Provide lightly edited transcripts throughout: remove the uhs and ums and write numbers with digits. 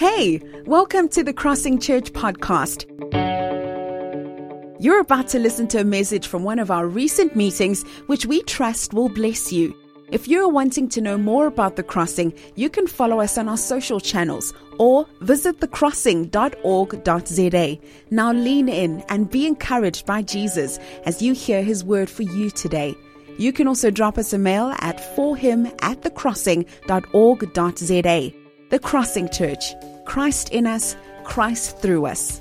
Hey, welcome to the Crossing Church podcast. You're about to listen to a message from one of our recent meetings, which we trust will bless you. If you're wanting to know more about The Crossing, you can follow us on our social channels or visit thecrossing.org.za. Now lean in and be encouraged by Jesus as you hear his word for you today. You can also drop us a mail at forhim@thecrossing.org.za. The Crossing Church. Christ in us, Christ through us.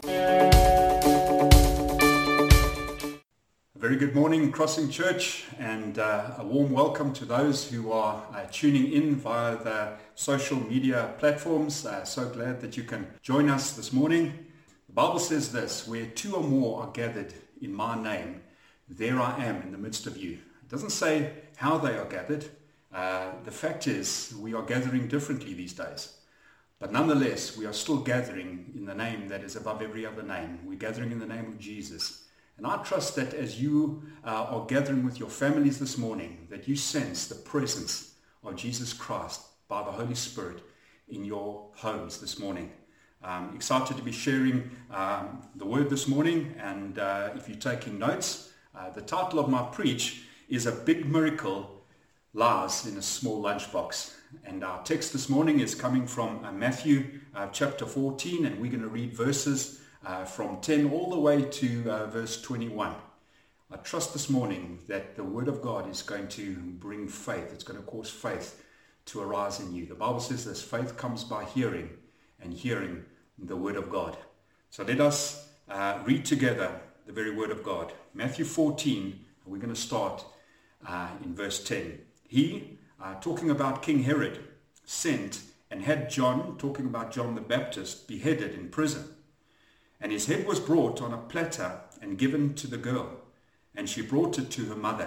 Very good morning, Crossing Church, and a warm welcome to those who are tuning in via the social media platforms. So glad that you can join us this morning. The Bible says this: where two or more are gathered in my name, there I am in the midst of you. It doesn't say how they are gathered. The fact is, we are gathering differently these days. But nonetheless, we are still gathering in the name that is above every other name. We're gathering in the name of Jesus. And I trust that as you are gathering with your families this morning, that you sense the presence of Jesus Christ by the Holy Spirit in your homes this morning. Excited to be sharing the word this morning. And if you're taking notes, the title of my preach is A Big Miracle Lies in a Small Lunchbox. And our text this morning is coming from Matthew chapter 14, and we're going to read verses from 10 all the way to verse 21. I trust this morning that the word of God is going to bring faith. It's going to cause faith to arise in you. The Bible says this: faith comes by hearing, and hearing the word of God. So let us read together the very word of God. Matthew 14, we're going to start in verse 10. He, talking about King Herod, sent and had John, talking about John the Baptist, beheaded in prison. And his head was brought on a platter and given to the girl, and she brought it to her mother.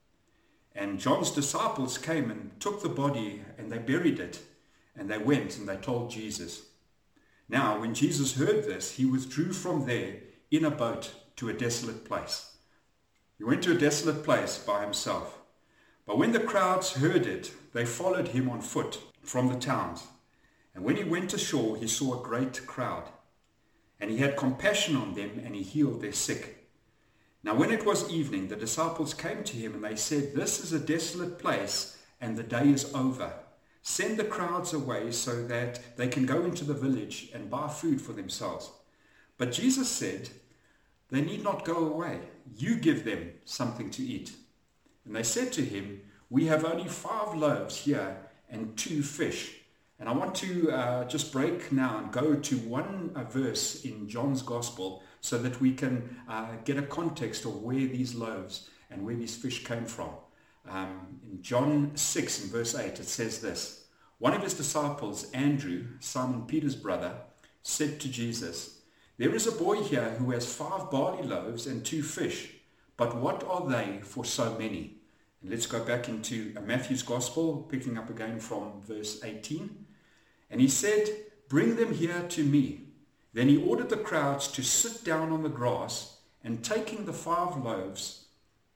And John's disciples came and took the body, and they buried it. And they went and they told Jesus. Now, when Jesus heard this, he withdrew from there in a boat to a desolate place. He went to a desolate place by himself. But when the crowds heard it, they followed him on foot from the towns. And when he went ashore, he saw a great crowd. And he had compassion on them, and he healed their sick. Now when it was evening, the disciples came to him, and they said, "This is a desolate place, and the day is over. Send the crowds away so that they can go into the village and buy food for themselves." But Jesus said, "They need not go away. You give them something to eat." And they said to him, "We have only 5 loaves here and 2 fish." And I want to just break now and go to one verse in John's Gospel so that we can get a context of where these loaves and where these fish came from. In John 6 and verse 8, it says this: one of his disciples, Andrew, Simon Peter's brother, said to Jesus, "There is a boy here who has 5 barley loaves and 2 fish. But what are they for so many?" And let's go back into Matthew's Gospel, picking up again from verse 18. And he said, "Bring them here to me." Then he ordered the crowds to sit down on the grass, and taking the 5 loaves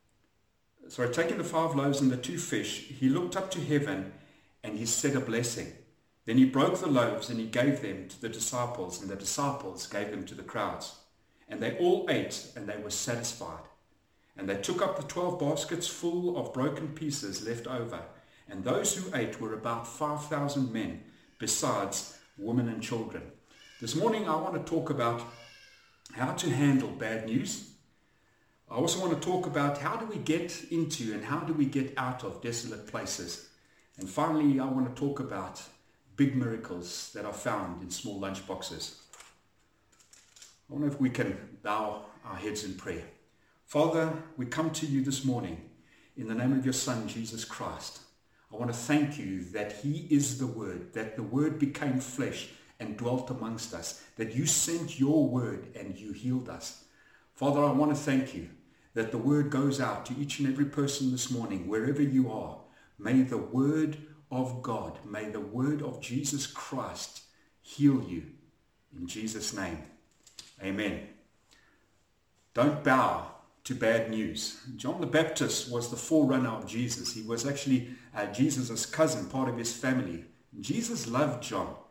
and the 2 fish, he looked up to heaven and he said a blessing. Then he broke the loaves and he gave them to the disciples, and the disciples gave them to the crowds. And they all ate, and they were satisfied. And they took up the 12 baskets full of broken pieces left over. And those who ate were about 5,000 men, besides women and children. This morning I want to talk about how to handle bad news. I also want to talk about how do we get into and how do we get out of desolate places. And finally, I want to talk about big miracles that are found in small lunch boxes. I wonder if we can bow our heads in prayer. Father, we come to you this morning in the name of your Son, Jesus Christ. I want to thank you that he is the Word, that the Word became flesh and dwelt amongst us, that you sent your word and you healed us. Father, I want to thank you that the word goes out to each and every person this morning, wherever you are. May the word of God, may the word of Jesus Christ heal you. In Jesus' name, amen. Don't bow to bad news. John the Baptist was the forerunner of Jesus. He was actually Jesus' cousin, part of his family. Jesus loved John.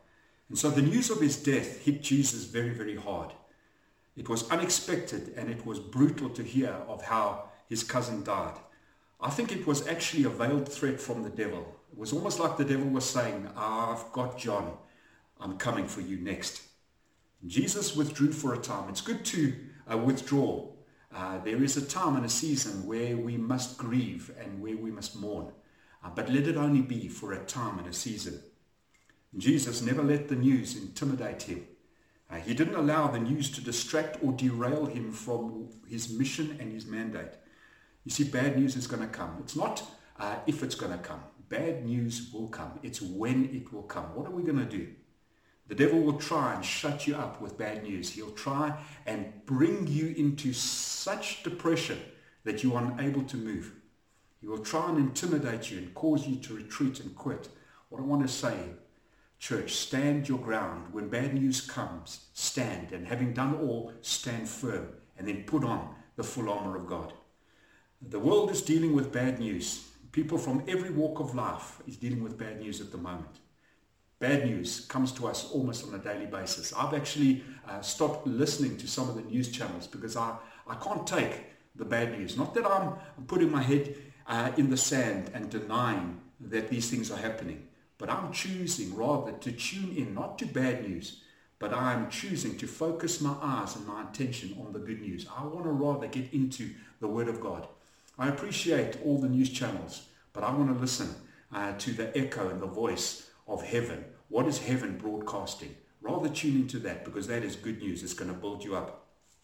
And so the news of his death hit Jesus very, very hard. It was unexpected and it was brutal to hear of how his cousin died. I think it was actually a veiled threat from the devil. It was almost like the devil was saying, I've got John. I'm coming for you next. Jesus withdrew for a time. It's good to withdraw. There is a time and a season where we must grieve and where we must mourn. But let it only be for a time and a season. Jesus never let the news intimidate him. He didn't allow the news to distract or derail him from his mission and his mandate. You see, bad news is going to come. It's not if it's going to come. Bad news will come. It's when it will come. What are we going to do? The devil will try and shut you up with bad news. He'll try and bring you into such depression that you are unable to move. He will try and intimidate you and cause you to retreat and quit. What I want to say, church, stand your ground. When bad news comes, stand. And having done all, stand firm. And then put on the full armor of God. The world is dealing with bad news. People from every walk of life is dealing with bad news at the moment. Bad news comes to us almost on a daily basis. I've actually stopped listening to some of the news channels because I can't take the bad news. Not that I'm putting my head in the sand and denying that these things are happening, but I'm choosing rather to tune in, not to bad news, but I'm choosing to focus my eyes and my attention on the good news. I want to rather get into the Word of God. I appreciate all the news channels, but I want to listen to the echo and the voice of heaven. What is heaven broadcasting? Rather tune into that, because that is good news. It's going to build you up.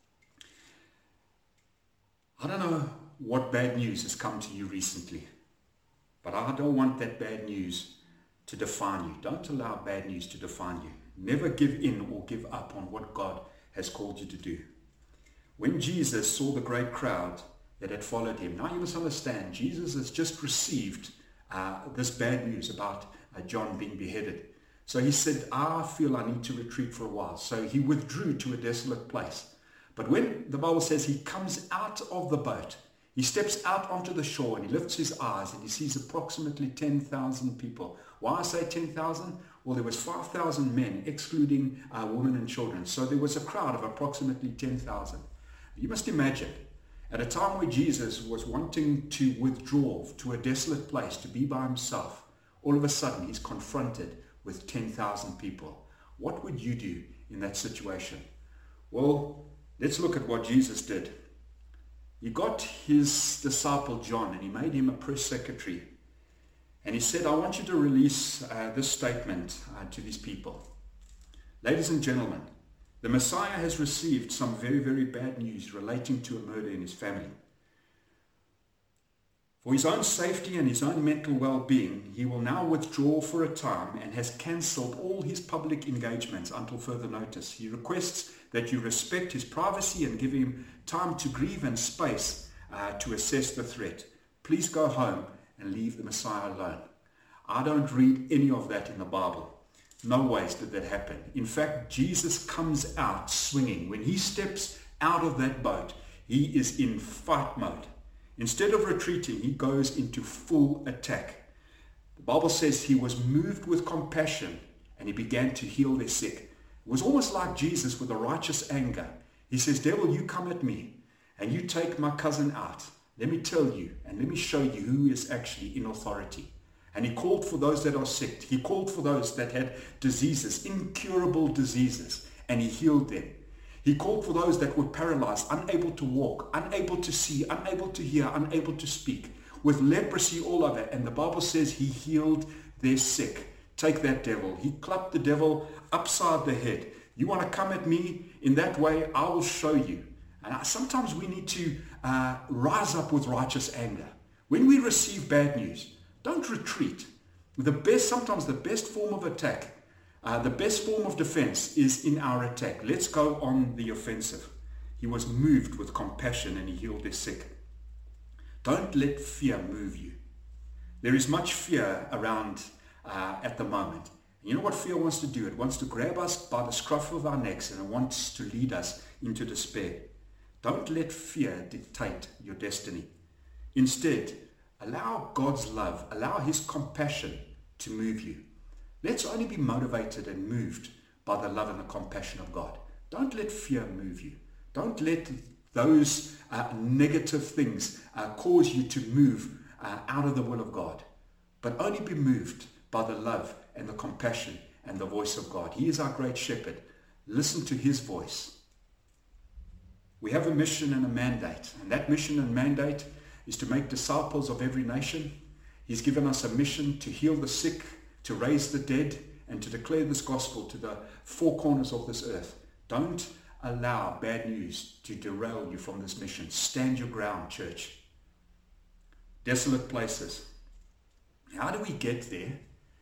I don't know what bad news has come to you recently, but I don't want that bad news to define you. Don't allow bad news to define you. Never give in or give up on what God has called you to do. When Jesus saw the great crowd that had followed him, now you must understand, Jesus has just received this bad news about John being beheaded. So he said, I feel I need to retreat for a while. So he withdrew to a desolate place. But when the Bible says he comes out of the boat, he steps out onto the shore and he lifts his eyes and he sees approximately 10,000 people. Why I say 10,000? Well, there was 5,000 men, excluding women and children. So there was a crowd of approximately 10,000. You must imagine, at a time where Jesus was wanting to withdraw to a desolate place to be by himself, all of a sudden he's confronted with 10,000 people. What would you do in that situation? Well, let's look at what Jesus did. He got his disciple John and he made him a press secretary. And he said, I want you to release this statement to these people. Ladies and gentlemen, the Messiah has received some very, very bad news relating to a murder in his family. For his own safety and his own mental well-being, he will now withdraw for a time and has cancelled all his public engagements until further notice. He requests that you respect his privacy and give him time to grieve and space to assess the threat. Please go home and leave the Messiah alone. I don't read any of that in the Bible. No ways did that happen. In fact, Jesus comes out swinging. When he steps out of that boat, he is in fight mode. Instead of retreating, he goes into full attack. The Bible says he was moved with compassion and he began to heal their sick. It was almost like Jesus with a righteous anger. He says, devil, you come at me and you take my cousin out. Let me tell you and let me show you who is actually in authority. And he called for those that are sick. He called for those that had diseases, incurable diseases, and he healed them. He called for those that were paralyzed, unable to walk, unable to see, unable to hear, unable to speak, with leprosy all over. And the Bible says he healed their sick. Take that, devil. He clapped the devil upside the head. You want to come at me in that way? I will show you. And sometimes we need to rise up with righteous anger. When we receive bad news, don't retreat. Sometimes the best form of attack, the best form of defense is in our attack. Let's go on the offensive. He was moved with compassion and he healed their sick. Don't let fear move you. There is much fear around at the moment. And you know what fear wants to do? It wants to grab us by the scruff of our necks and it wants to lead us into despair. Don't let fear dictate your destiny. Instead, allow God's love, allow his compassion to move you. Let's only be motivated and moved by the love and the compassion of God. Don't let fear move you. Don't let those negative things cause you to move out of the will of God, but only be moved by the love and the compassion and the voice of God. He is our great shepherd. Listen to his voice. We have a mission and a mandate, and that mission and mandate is to make disciples of every nation. He's given us a mission to heal the sick, to raise the dead, and to declare this gospel to the four corners of this earth. Don't allow bad news to derail you from this mission. Stand your ground, church. Desolate places. How do we get there?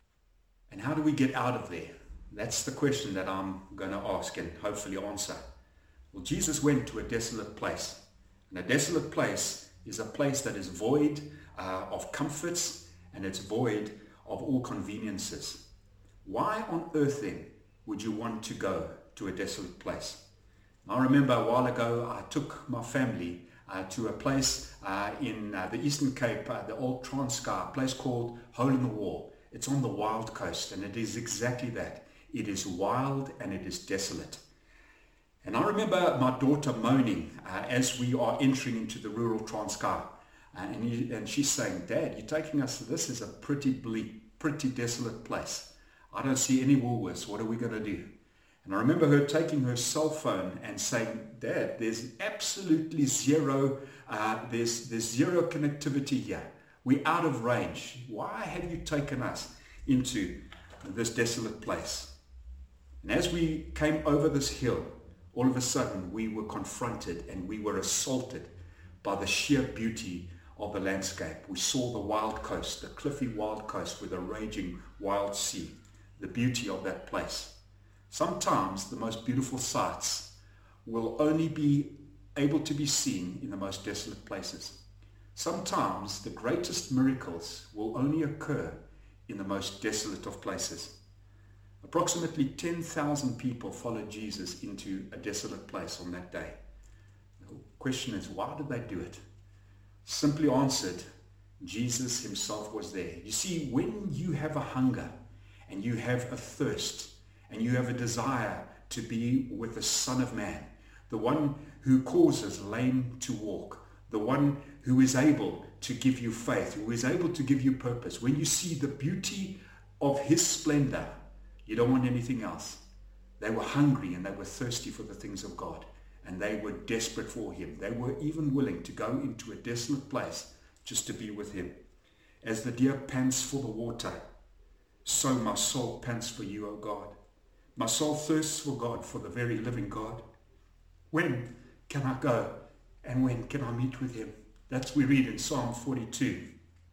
And how do we get out of there? That's the question that I'm going to ask and hopefully answer. Well, Jesus went to a desolate place. And a desolate place is a place that is void of comforts, and it's void of all conveniences. Why on earth then would you want to go to a desolate place? I remember a while ago I took my family to a place in the Eastern Cape, the old Transkei, a place called Hole in the Wall. It's on the wild coast, and it is exactly that. It is wild and it is desolate. And I remember my daughter moaning as we are entering into the rural Transkei. And she's saying, "Dad, you're taking us to this is a pretty bleak, pretty desolate place. I don't see any Woolworths. What are we going to do?" And I remember her taking her cell phone and saying, "Dad, there's absolutely zero, there's zero connectivity here. We're out of range. Why have you taken us into this desolate place?" And as we came over this hill, all of a sudden we were confronted and we were assaulted by the sheer beauty of the landscape. We saw the wild coast, the cliffy wild coast with a raging wild sea, the beauty of that place. Sometimes the most beautiful sights will only be able to be seen in the most desolate places. Sometimes the greatest miracles will only occur in the most desolate of places. Approximately 10,000 people followed Jesus into a desolate place on that day. The question is, why did they do it? Simply answered, Jesus himself was there. You see, when you have a hunger and you have a thirst and you have a desire to be with the Son of Man, the one who causes lame to walk, the one who is able to give you faith, who is able to give you purpose, when you see the beauty of his splendor, you don't want anything else. They were hungry and they were thirsty for the things of God, and they were desperate for him. They were even willing to go into a desolate place just to be with him. As the deer pants for the water, so my soul pants for you, O God. My soul thirsts for God, for the very living God. When can I go and when can I meet with him? That's we read in Psalm 42.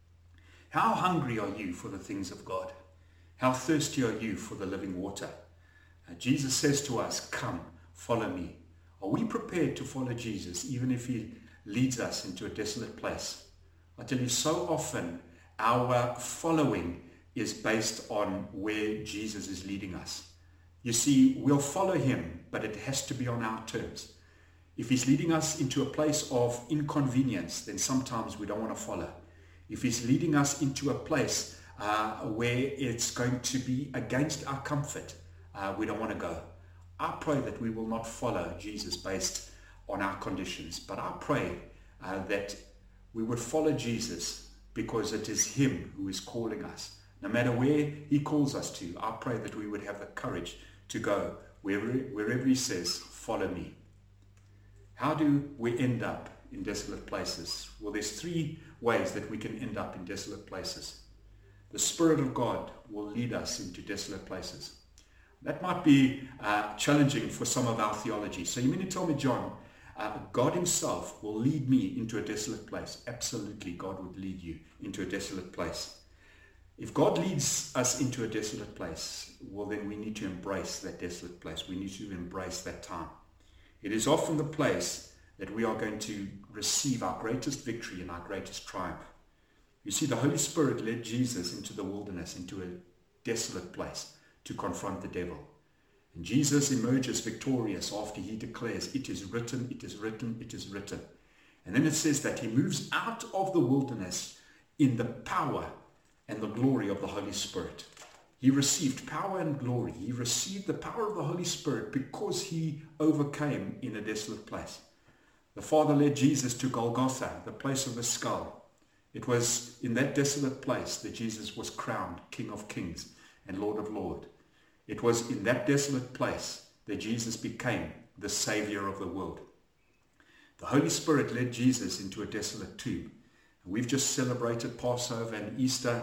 How hungry are you for the things of God? How thirsty are you for the living water? Jesus says to us, "Come, follow me." Are we prepared to follow Jesus even if he leads us into a desolate place? I tell you, so often our following is based on where Jesus is leading us. You see, we'll follow him, but it has to be on our terms. If he's leading us into a place of inconvenience, then sometimes we don't want to follow. If he's leading us into a place where it's going to be against our comfort, we don't want to go. I pray that we will not follow Jesus based on our conditions, but I pray that we would follow Jesus because it is him who is calling us. No matter where he calls us to, I pray that we would have the courage to go wherever he says, "Follow me." How do we end up in desolate places? Well, there's three ways that we can end up in desolate places. The Spirit of God will lead us into desolate places. That might be challenging for some of our theology. So you mean to tell me, John, God himself will lead me into a desolate place? Absolutely, God would lead you into a desolate place. If God leads us into a desolate place, well, then we need to embrace that desolate place. We need to embrace that time. It is often the place that we are going to receive our greatest victory and our greatest triumph. You see, the Holy Spirit led Jesus into the wilderness, into a desolate place to confront the devil. And Jesus emerges victorious after he declares, "It is written, it is written, it is written." And then it says that he moves out of the wilderness in the power and the glory of the Holy Spirit. He received power and glory. He received the power of the Holy Spirit because he overcame in a desolate place. The Father led Jesus to Golgotha, the place of the skull. It was in that desolate place that Jesus was crowned King of Kings and Lord of Lords. It was in that desolate place that Jesus became the Savior of the world. The Holy Spirit led Jesus into a desolate tomb. We've just celebrated Passover and Easter,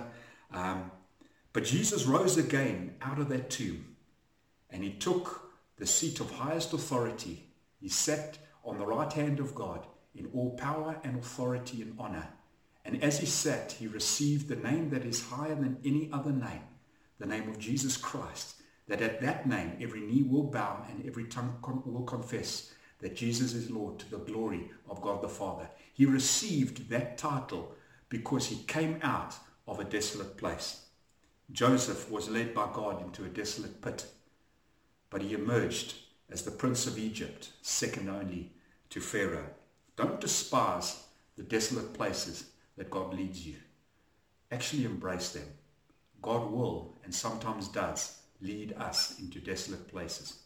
but Jesus rose again out of that tomb, and he took the seat of highest authority. He sat on the right hand of God in all power and authority and honor. And as he sat, he received the name that is higher than any other name, the name of Jesus Christ, that at that name every knee will bow and every tongue will confess that Jesus is Lord, to the glory of God the Father. He received that title because he came out of a desolate place. Joseph was led by God into a desolate pit, but he emerged as the Prince of Egypt, second only to Pharaoh. Don't despise the desolate places that God leads you. Actually embrace them. God will, and sometimes does, lead us into desolate places.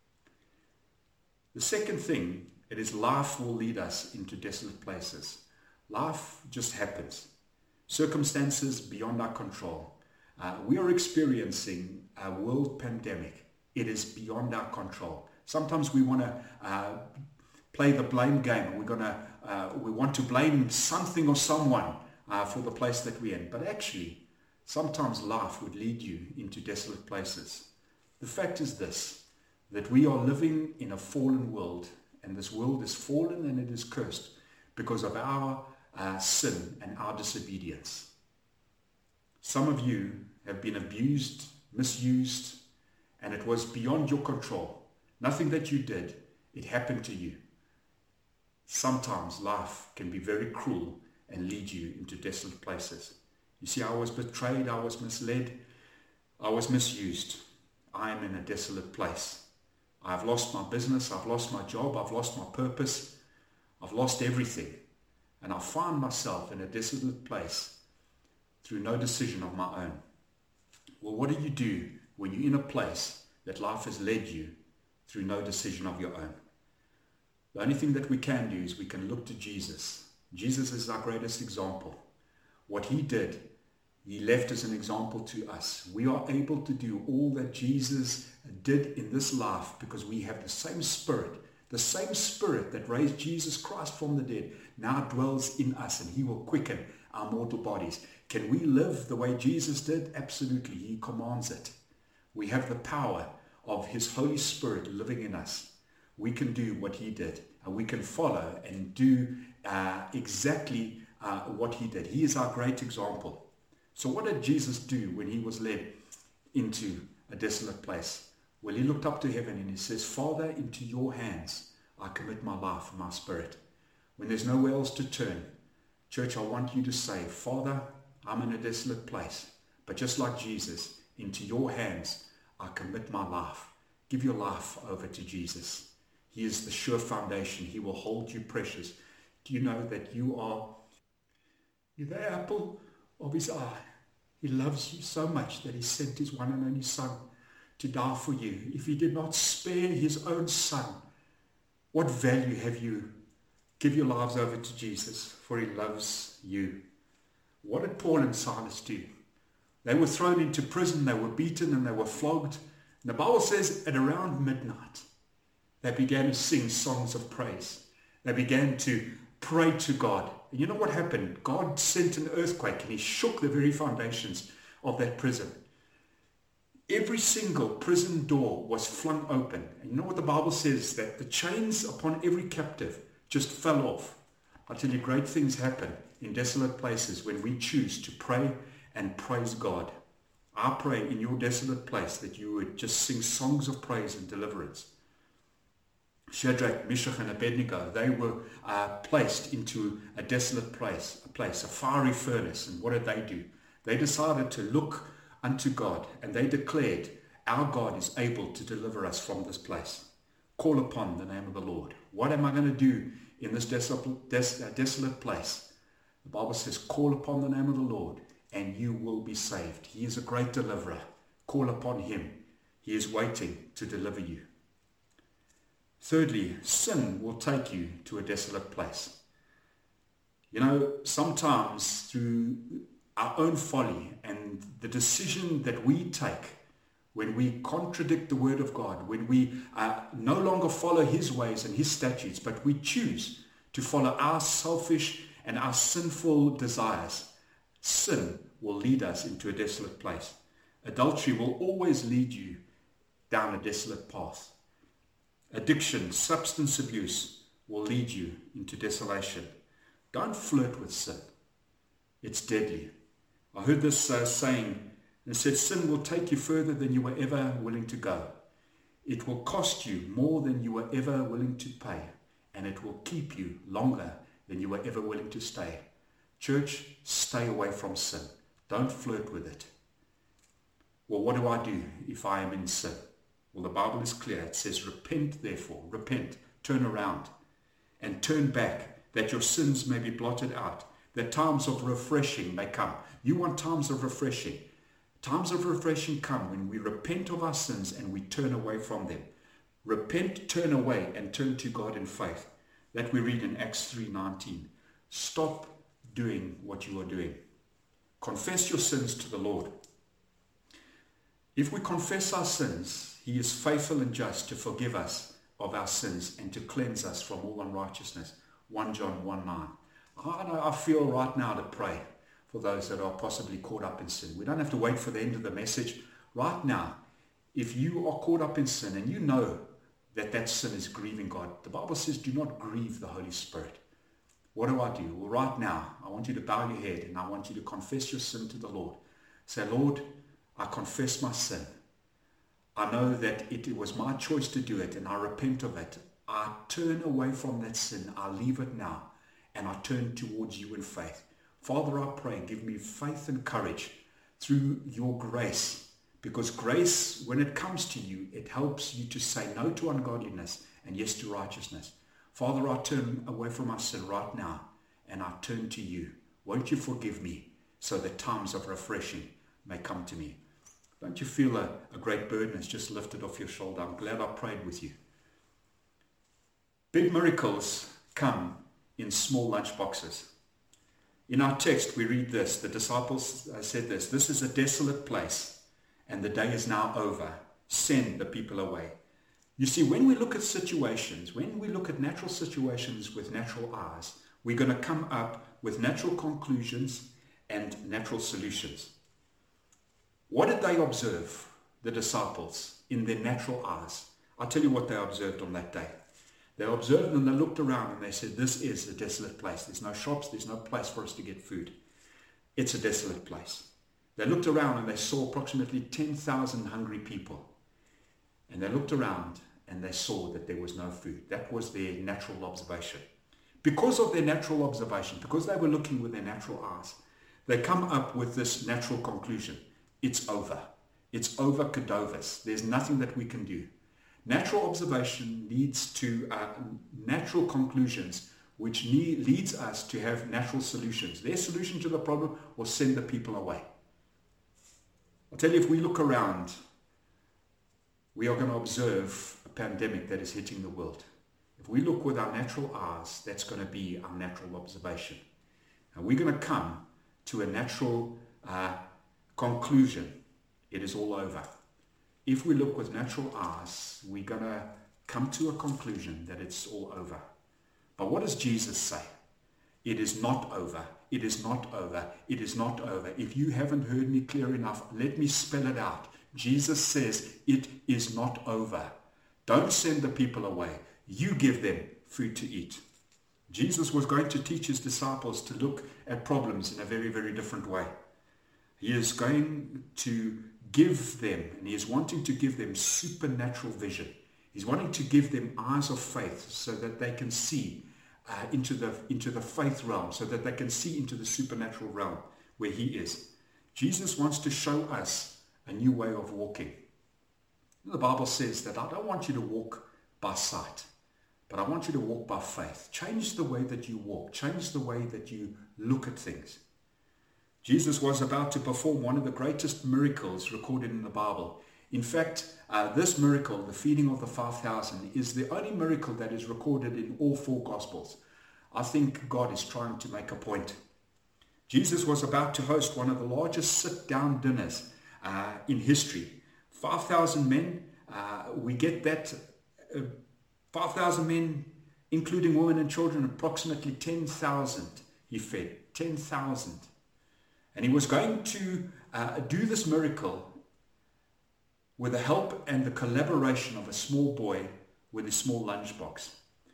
The second thing, it is life will lead us into desolate places. Life just happens. Circumstances beyond our control. We are experiencing a world pandemic. It is beyond our control. Sometimes we want to play the blame game. We want to blame something or someone for the place that we're in. But actually, sometimes life would lead you into desolate places. The fact is this, that we are living in a fallen world, and this world is fallen and it is cursed because of our sin and our disobedience. Some of you have been abused, misused, and it was beyond your control. Nothing that you did, it happened to you. Sometimes life can be very cruel and lead you into desolate places. You see, I was betrayed, I was misled, I was misused. I am in a desolate place. I've lost my business, I've lost my job, I've lost my purpose, I've lost everything. And I find myself in a desolate place through no decision of my own. Well, what do you do when you're in a place that life has led you through no decision of your own? The only thing that we can do is we can look to Jesus. Jesus is our greatest example. What he did, he left as an example to us. We are able to do all that Jesus did in this life because we have the same Spirit that raised Jesus Christ from the dead now dwells in us, and he will quicken our mortal bodies. Can we live the way Jesus did? Absolutely. He commands it. We have the power of his Holy Spirit living in us. We can do what he did, and we can follow and do exactly what he did. He is our great example. So what did Jesus do when he was led into a desolate place? Well, he looked up to heaven and he says, Father, into your hands I commit my life and my spirit. When there's nowhere else to turn, church, I want you to say, Father, I'm in a desolate place, but just like Jesus, into your hands I commit my life. Give your life over to Jesus. He is the sure foundation. He will hold you precious. Do you know that you're the apple of his eye? He loves you so much that he sent his one and only Son to die for you. If he did not spare his own Son, what value have you? Give your lives over to Jesus, for he loves you. What did Paul and Silas do? They were thrown into prison, they were beaten, and they were flogged. And the Bible says at around midnight, they began to sing songs of praise. They began to pray to God. And you know what happened? God sent an earthquake and he shook the very foundations of that prison. Every single prison door was flung open. And you know what the Bible says? That the chains upon every captive just fell off. I tell you, great things happen in desolate places when we choose to pray and praise God. I pray in your desolate place that you would just sing songs of praise and deliverance. Shadrach, Meshach, and Abednego, they were placed into a desolate place, a fiery furnace. And what did they do? They decided to look unto God, and they declared, our God is able to deliver us from this place. Call upon the name of the Lord. What am I going to do in this desolate place? The Bible says, call upon the name of the Lord, and you will be saved. He is a great deliverer. Call upon him. He is waiting to deliver you. Thirdly, sin will take you to a desolate place. You know, sometimes through our own folly and the decision that we take when we contradict the word of God, when we no longer follow his ways and his statutes, but we choose to follow our selfish and our sinful desires, sin will lead us into a desolate place. Adultery will always lead you down a desolate path. Addiction, substance abuse will lead you into desolation. Don't flirt with sin. It's deadly. I heard this saying, and it said, sin will take you further than you were ever willing to go. It will cost you more than you were ever willing to pay, and it will keep you longer than you were ever willing to stay. Church, stay away from sin. Don't flirt with it. Well, what do I do if I am in sin? Well, the Bible is clear. It says, repent therefore, repent, turn around, and turn back, that your sins may be blotted out, that times of refreshing may come. You want times of refreshing. Times of refreshing come when we repent of our sins and we turn away from them. Repent, turn away, and turn to God in faith. That we read in Acts 3:19. Stop doing what you are doing. Confess your sins to the Lord. If we confess our sins, he is faithful and just to forgive us of our sins and to cleanse us from all unrighteousness. 1 John 1:9. I feel right now to pray for those that are possibly caught up in sin. We don't have to wait for the end of the message. Right now, if you are caught up in sin and you know that sin is grieving God, the Bible says do not grieve the Holy Spirit. What do I do? Well, right now, I want you to bow your head and I want you to confess your sin to the Lord. Say, Lord, I confess my sin. I know that it was my choice to do it and I repent of it. I turn away from that sin. I leave it now and I turn towards you in faith. Father, I pray, give me faith and courage through your grace, because grace, when it comes to you, it helps you to say no to ungodliness and yes to righteousness. Father, I turn away from my sin right now and I turn to you. Won't you forgive me so that times of refreshing may come to me? Don't you feel a great burden has just lifted off your shoulder? I'm glad I prayed with you. Big miracles come in small lunch boxes. In our text, we read this. The disciples said this. This is a desolate place, and the day is now over. Send the people away. You see, when we look at situations, when we look at natural situations with natural eyes, we're going to come up with natural conclusions and natural solutions. What did they observe, the disciples, in their natural eyes? I'll tell you what they observed on that day. They observed and they looked around and they said, this is a desolate place. There's no shops, there's no place for us to get food. It's a desolate place. They looked around and they saw approximately 10,000 hungry people. And they looked around and they saw that there was no food. That was their natural observation. Because of their natural observation, because they were looking with their natural eyes, they come up with this natural conclusion. It's over. It's over Kedovus. There's nothing that we can do. Natural observation leads to natural conclusions, which leads us to have natural solutions. Their solution to the problem was send the people away. I'll tell you, if we look around, we are going to observe a pandemic that is hitting the world. If we look with our natural eyes, that's going to be our natural observation. And we're going to come to a natural conclusion. It is all over. If we look with natural eyes, we're going to come to a conclusion that it's all over. But what does Jesus say? It is not over. It is not over. It is not over. If you haven't heard me clear enough, let me spell it out. Jesus says it is not over. Don't send the people away. You give them food to eat. Jesus was going to teach his disciples to look at problems in a very, very different way. He is going to give them, and he is wanting to give them supernatural vision. He's wanting to give them eyes of faith so that they can see into the faith realm, so that they can see into the supernatural realm where he is. Jesus wants to show us a new way of walking. The Bible says that I don't want you to walk by sight, but I want you to walk by faith. Change the way that you walk. Change the way that you look at things. Jesus was about to perform one of the greatest miracles recorded in the Bible. In fact, this miracle, the feeding of the 5,000, is the only miracle that is recorded in all 4 Gospels. I think God is trying to make a point. Jesus was about to host one of the largest sit-down dinners in history. 5,000 men, we get that, 5,000 men, including women and children, approximately 10,000 he fed, 10,000. And he was going to do this miracle with the help and the collaboration of a small boy with a small lunchbox.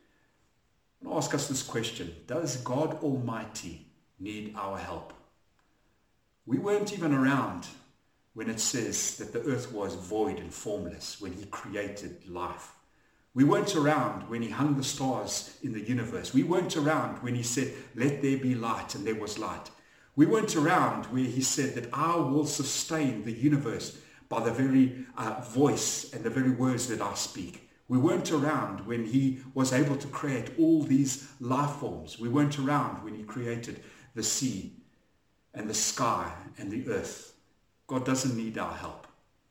I want to ask us this question: does God Almighty need our help? We weren't even around when it says that the earth was void and formless when he created life. We weren't around when he hung the stars in the universe. We weren't around when he said, "Let there be light," and there was light. We weren't around where he said that I will sustain the universe by the very voice and the very words that I speak. We weren't around when he was able to create all these life forms. We weren't around when he created the sea and the sky and the earth. God doesn't need our help.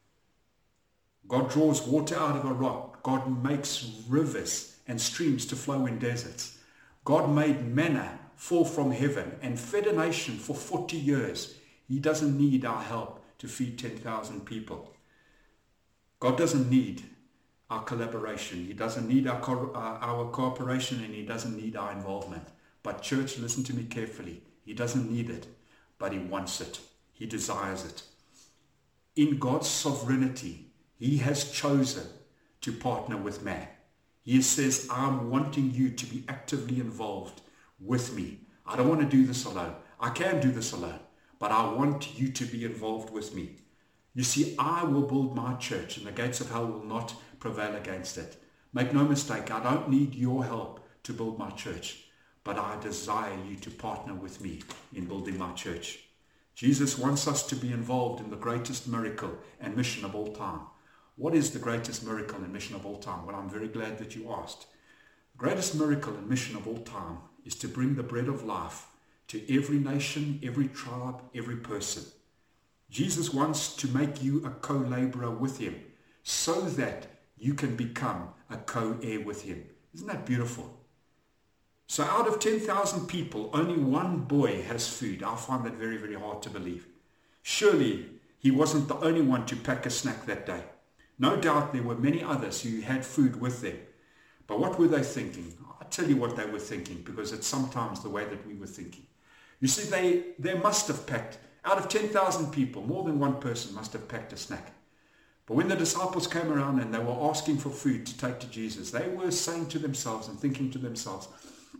God draws water out of a rock. God makes rivers and streams to flow in deserts. God made manna fall from heaven and fed a nation for 40 years. He doesn't need our help to feed 10,000 people. God doesn't need our collaboration. He doesn't need our cooperation, and he doesn't need our involvement. But church, listen to me carefully. He doesn't need it, but he wants it. He desires it. In God's sovereignty, he has chosen to partner with man. He says, I'm wanting you to be actively involved with me. I don't want to do this alone. I can do this alone, but I want you to be involved with me. You see, I will build my church, and the gates of hell will not prevail against it. Make no mistake, I don't need your help to build my church, but I desire you to partner with me in building my church. Jesus wants us to be involved in the greatest miracle and mission of all time. What is the greatest miracle and mission of all time? Well, I'm very glad that you asked. The greatest miracle and mission of all time is to bring the bread of life to every nation, every tribe, every person. Jesus wants to make you a co-laborer with him so that you can become a co-heir with him. Isn't that beautiful? So out of 10,000 people, only one boy has food. I find that very, very hard to believe. Surely he wasn't the only one to pack a snack that day. No doubt there were many others who had food with them. But what were they thinking? I'll tell you what they were thinking, because it's sometimes the way that we were thinking. You see, they must have packed, out of 10,000 people, more than one person must have packed a snack. But when the disciples came around and they were asking for food to take to Jesus, they were saying to themselves and thinking to themselves,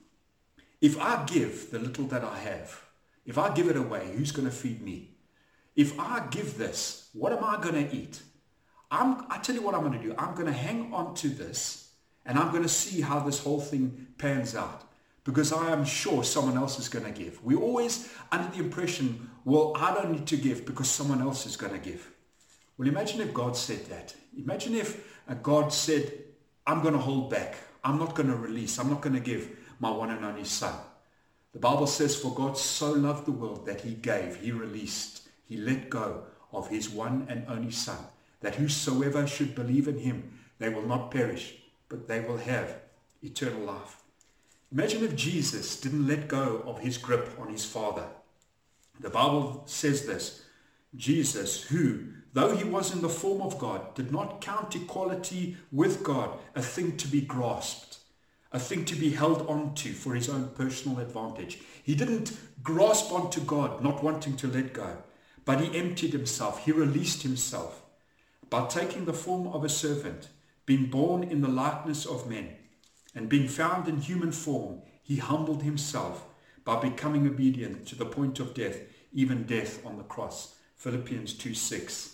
if I give the little that I have, if I give it away, who's going to feed me? If I give this, what am I going to eat? I tell you what I'm going to do. I'm going to hang on to this, and I'm going to see how this whole thing pans out, because I am sure someone else is going to give. We're always under the impression, well, I don't need to give because someone else is going to give. Well, imagine if God said that. Imagine if God said, I'm going to hold back. I'm not going to release. I'm not going to give my one and only son. The Bible says, for God so loved the world that he gave, he released, he let go of his one and only son, that whosoever should believe in him, they will not perish, but they will have eternal life. Imagine if Jesus didn't let go of his grip on his Father. The Bible says this, Jesus, who, though he was in the form of God, did not count equality with God a thing to be grasped, a thing to be held on to for his own personal advantage. He didn't grasp onto God, not wanting to let go, but he emptied himself. He released himself by taking the form of a servant, being born in the likeness of men, and being found in human form. He humbled himself by becoming obedient to the point of death, even death on the cross. Philippians 2:6.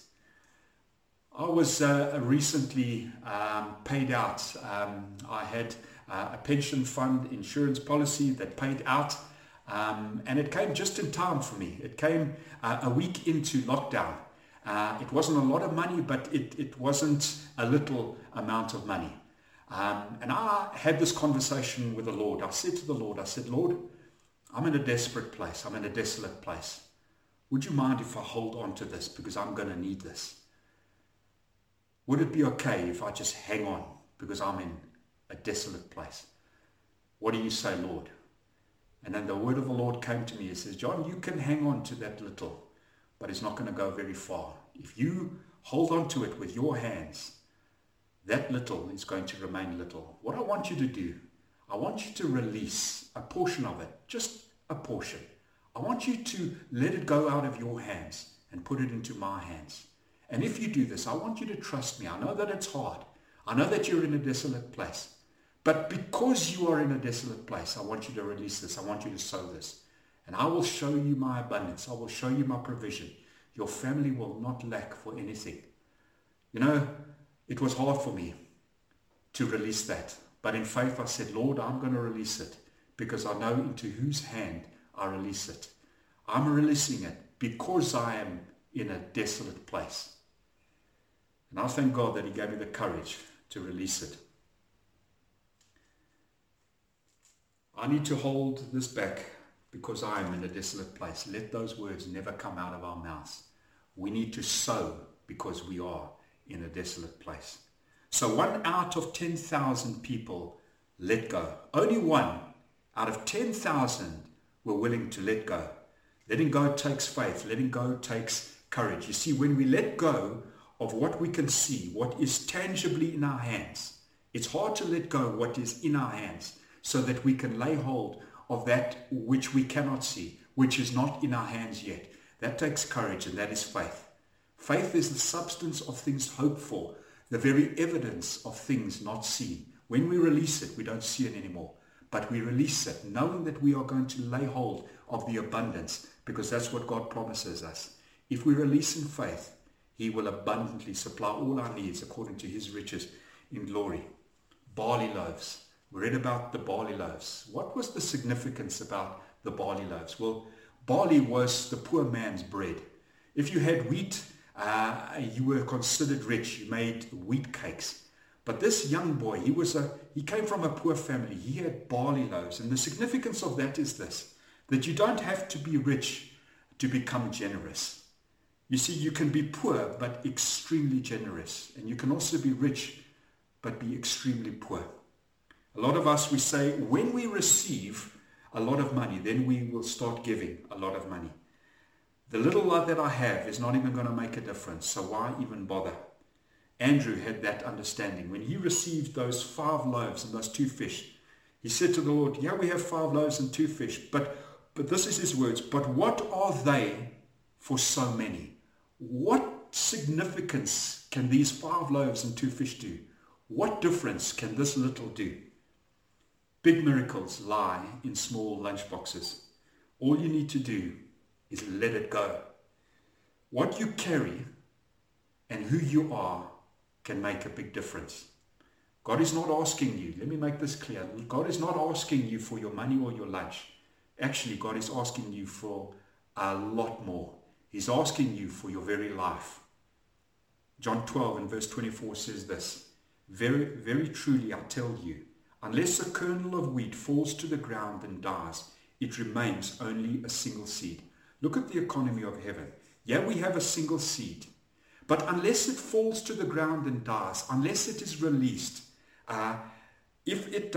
I was recently paid out. I had a pension fund insurance policy that paid out, and it came just in time for me. It came a week into lockdown. It wasn't a lot of money, but it wasn't a little amount of money. And I had this conversation with the Lord. I said to the Lord, I said, Lord, I'm in a desperate place. I'm in a desolate place. would you mind if I hold on to this because I'm going to need this? Would it be okay if I just hang on because I'm in a desolate place? What do you say, Lord? And then the word of the Lord came to me. It says, John, you can hang on to that little, but it's not going to go very far. If you hold on to it with your hands, that little is going to remain little. What I want you to do, I want you to release a portion of it, just a portion. I want you to let it go out of your hands and put it into my hands. And if you do this, I want you to trust me. I know that it's hard. I know that you're in a desolate place. But because you are in a desolate place, I want you to release this. I want you to sow this. And I will show you my abundance. I will show you my provision. Your family will not lack for anything. You know, it was hard for me to release that. But in faith I said, Lord, I'm going to release it because I know into whose hand I release it. I'm releasing it because I am in a desolate place. And I thank God that he gave me the courage to release it. I need to hold this back because I am in a desolate place. Let those words never come out of our mouths. We need to sow because we are in a desolate place. So 1 out of 10,000 people let go. Only 1 out of 10,000 were willing to let go. Letting go takes faith. Letting go takes courage. You see, when we let go of what we can see, what is tangibly in our hands, it's hard to let go what is in our hands so that we can lay hold of that which we cannot see, which is not in our hands yet. That takes courage, and that is faith. Faith is the substance of things hoped for, the very evidence of things not seen. When we release it, we don't see it anymore, but we release it knowing that we are going to lay hold of the abundance, because that's what God promises us. If we release in faith, he will abundantly supply all our needs according to his riches in glory. Barley loaves. We read about the barley loaves. What was the significance about the barley loaves? Well, barley was the poor man's bread. If you had wheat, you were considered rich. You made wheat cakes. But this young boy, he came from a poor family. He had barley loaves. And the significance of that is this, that you don't have to be rich to become generous. You see, you can be poor but extremely generous. And you can also be rich but be extremely poor. A lot of us, we say, when we receive a lot of money, then we will start giving a lot of money. The little that I have is not even going to make a difference, so why even bother? Andrew had that understanding. When he received those 5 loaves and those 2 fish, he said to the Lord, yeah, we have 5 loaves and 2 fish, but this is his words, but what are they for so many? What significance can these 5 loaves and 2 fish do? What difference can this little do? Big miracles lie in small lunchboxes. All you need to do is let it go. What you carry and who you are can make a big difference. God is not asking you, let me make this clear, God is not asking you for your money or your lunch. Actually, God is asking you for a lot more. He's asking you for your very life. John 12 and verse 24 says this, very, very truly I tell you, unless a kernel of wheat falls to the ground and dies, it remains only a single seed. Look at the economy of heaven. Yeah, we have a single seed. But unless it falls to the ground and dies, unless it is released, if it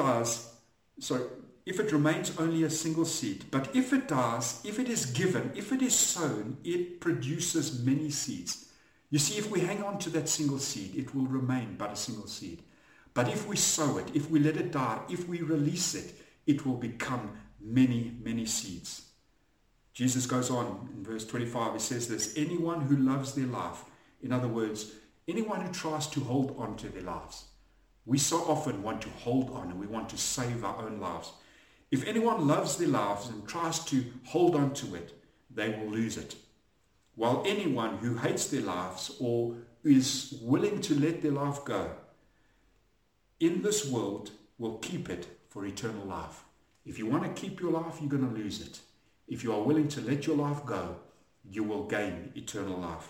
remains only a single seed, but if it dies, if it is given, if it is sown, it produces many seeds. You see, if we hang on to that single seed, it will remain but a single seed. But if we sow it, if we let it die, if we release it, it will become many, many seeds. Jesus goes on in verse 25, he says this, anyone who loves their life, in other words, anyone who tries to hold on to their lives. We so often want to hold on and we want to save our own lives. If anyone loves their lives and tries to hold on to it, they will lose it. While anyone who hates their lives or is willing to let their life go, in this world will keep it for eternal life. If you want to keep your life, you're going to lose it. If you are willing to let your life go, you will gain eternal life.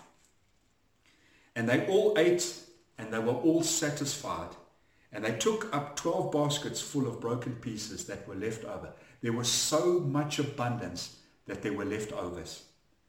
And they all ate and they were all satisfied. And they took up 12 baskets full of broken pieces that were left over. There was so much abundance that there were leftovers.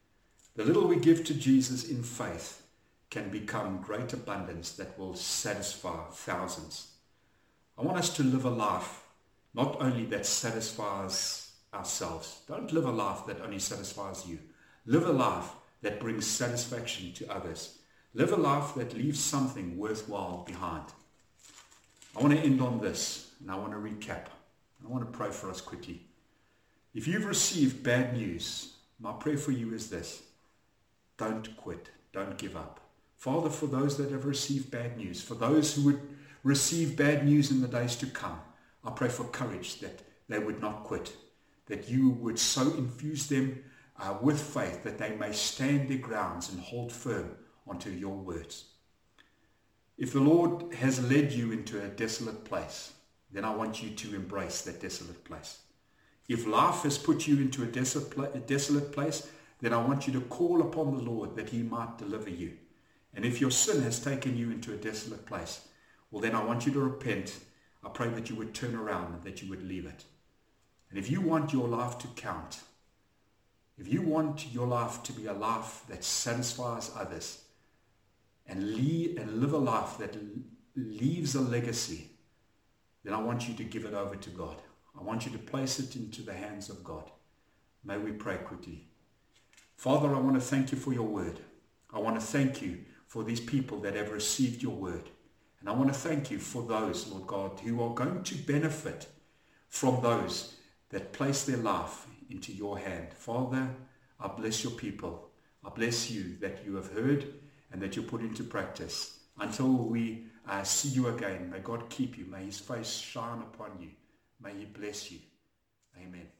The little we give to Jesus in faith can become great abundance that will satisfy thousands. I want us to live a life not only that satisfies ourselves. Don't live a life that only satisfies you. Live a life that brings satisfaction to others. Live a life that leaves something worthwhile behind. I want to end on this, and I want to recap. I want to pray for us quickly. If you've received bad news, my prayer for you is this: don't quit, don't give up. Father, for those that have received bad news, for those who would receive bad news in the days to come, I pray for courage that they would not quit, that you would so infuse them with faith that they may stand their grounds and hold firm onto your words. If the Lord has led you into a desolate place, then I want you to embrace that desolate place. If life has put you into a desolate place, then I want you to call upon the Lord that he might deliver you. And if your sin has taken you into a desolate place, well, then I want you to repent. I pray that you would turn around and that you would leave it. And if you want your life to count, if you want your life to be a life that satisfies others and live a life that leaves a legacy, then I want you to give it over to God. I want you to place it into the hands of God. May we pray quickly. Father, I want to thank you for your word. I want to thank you for these people that have received your word. And I want to thank you for those, Lord God, who are going to benefit from those that place their life into your hand. Father, I bless your people. I bless you that you have heard and that you put into practice. Until we see you again, may God keep you. May his face shine upon you. May he bless you. Amen.